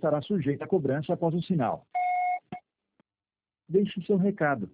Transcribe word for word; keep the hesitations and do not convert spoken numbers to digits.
estará sujeita a cobrança após o sinal. Deixe seu recado.